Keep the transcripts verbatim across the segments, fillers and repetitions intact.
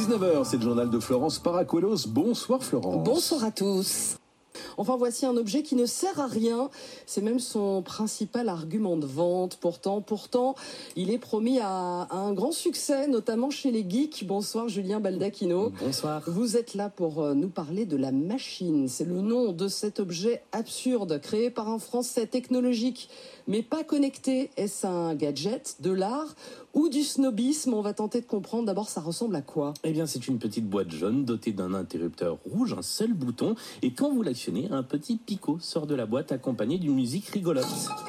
dix-neuf heures, c'est le journal de Florence Paracuelos. Bonsoir Florence. Bonsoir à tous. Enfin, voici un objet qui ne sert à rien. C'est même son principal argument de vente. Pourtant, pourtant, il est promis à, à un grand succès, notamment chez les geeks. Bonsoir Julien Baldacchino. Bonsoir. Vous êtes là pour nous parler de la machine. C'est le nom de cet objet absurde, créé par un Français technologique, mais pas connecté. Est-ce un gadget, de l'art ou du snobisme? On va tenter de comprendre. D'abord, ça ressemble à quoi? Eh bien, c'est une petite boîte jaune dotée d'un interrupteur rouge, un seul bouton. Et quand vous l'actionnez, un petit picot sort de la boîte accompagné d'une musique rigolote.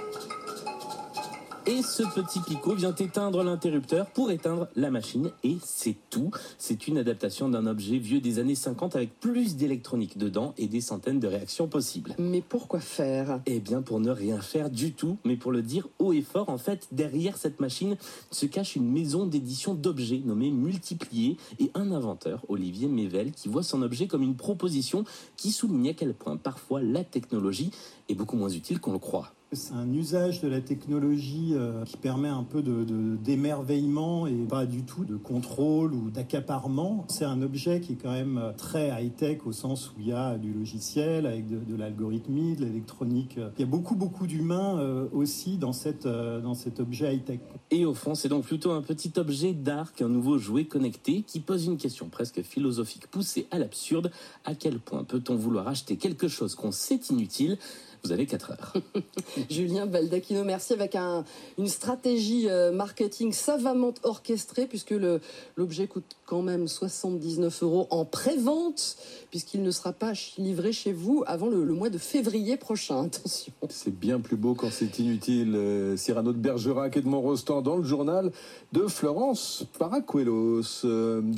Et ce petit picot vient éteindre l'interrupteur pour éteindre la machine. Et c'est tout. C'est une adaptation d'un objet vieux des années cinquante avec plus d'électronique dedans et des centaines de réactions possibles. Mais pourquoi faire? Eh bien, pour ne rien faire du tout, mais pour le dire haut et fort, en fait, derrière cette machine se cache une maison d'édition d'objets nommée Multiplier et un inventeur, Olivier Mével, qui voit son objet comme une proposition qui souligne à quel point parfois la technologie est beaucoup moins utile qu'on le croit. C'est un usage de la technologie euh, qui permet un peu de, de, d'émerveillement et pas du tout de contrôle ou d'accaparement. C'est un objet qui est quand même très high-tech au sens où il y a du logiciel avec de, de l'algorithmie, de l'électronique. Il y a beaucoup, beaucoup d'humains euh, aussi dans, cette, euh, dans cet objet high-tech. Et au fond, c'est donc plutôt un petit objet d'art qu'un nouveau jouet connecté qui pose une question presque philosophique poussée à l'absurde. À quel point peut-on vouloir acheter quelque chose qu'on sait inutile ? Vous avez quatre heures. Julien Baldacchino, merci, avec un, une stratégie euh, marketing savamment orchestrée, puisque le, l'objet coûte quand même soixante-dix-neuf euros en pré-vente, puisqu'il ne sera pas livré chez vous avant le, le mois de février prochain. Attention. C'est bien plus beau quand c'est inutile. Euh, Cyrano de Bergerac et de Montrostan dans le journal de Florence Paracuelos. Euh,